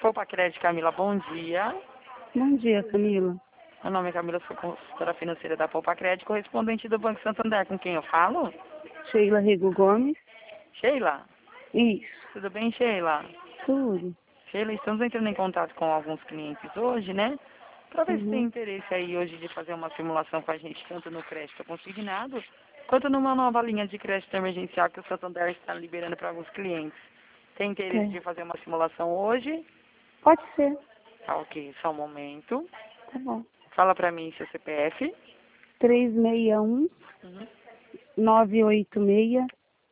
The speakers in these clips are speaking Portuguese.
Poupa Crédito, Camila, bom dia. Bom dia, Camila. Meu nome é Camila, sou consultora financeira da Poupa Crédito, correspondente do Banco Santander. Com quem eu falo? Sheila Rego Gomes. Sheila? Isso, Tudo bem, Sheila? tudo. Sheila, estamos entrando em contato com alguns clientes hoje, né? Para ver se tem Uhum. interesse aí hoje de fazer uma simulação com a gente, tanto no crédito consignado, quanto numa nova linha de crédito emergencial que o Santander está liberando para alguns clientes. Tem interesse de fazer uma simulação hoje? Pode ser. Tá, ok, só um momento. Tá bom. Fala para mim seu CPF. 361 Uhum. 986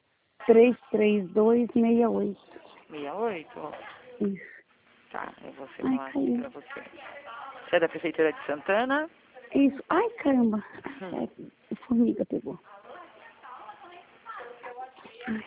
33268. 68? Isso. Tá, eu vou Ai, simular aqui caiu. para você. Você é da Prefeitura de Santana? Isso. Ai, caramba. Hum. É, formiga pegou. Ai.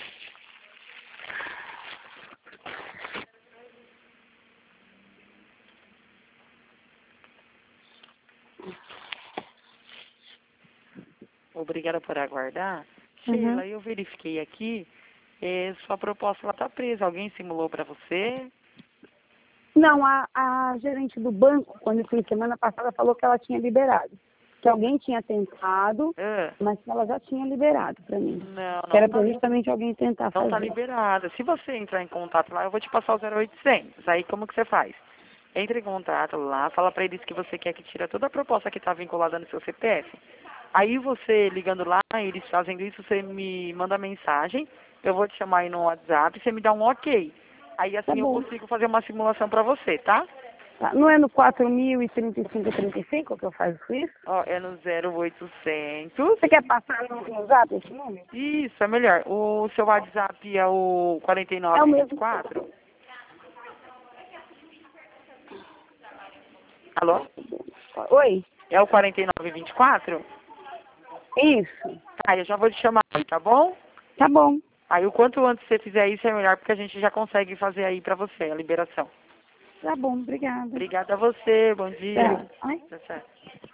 Obrigada por aguardar. Uhum. Sheila, eu verifiquei aqui, sua proposta ela está presa. Alguém simulou para você? Não, a gerente do banco, quando eu fui semana passada, falou que ela tinha liberado. Que alguém tinha tentado, Ah, mas que ela já tinha liberado para mim. não, Que não era está para justamente alguém tentar não tá fazer. liberada. Se você entrar em contato lá, eu vou te passar o 0800. Aí como que você faz? Entre em contato lá, fala para eles que você quer que tire toda a proposta que está vinculada no seu CPF. Aí você ligando lá, eles fazendo isso, você me manda mensagem, eu vou te chamar aí no WhatsApp, você me dá um ok. Aí Tá assim eu bom. consigo fazer uma simulação para você, tá? Tá. Não é no 4035 que eu faço isso? Ó, é no 0800. Você quer passar no zap esse número? Isso, é melhor. O seu WhatsApp é o É o mesmo. 4924? Alô? Oi? É o 4924? Isso. Tá, eu já vou te chamar aí, tá bom? Tá bom. Aí o quanto antes você fizer isso é melhor, porque a gente já consegue fazer aí pra você a liberação. Tá bom, obrigada. Obrigada a você, bom dia. Tá. Ai. Tá certo.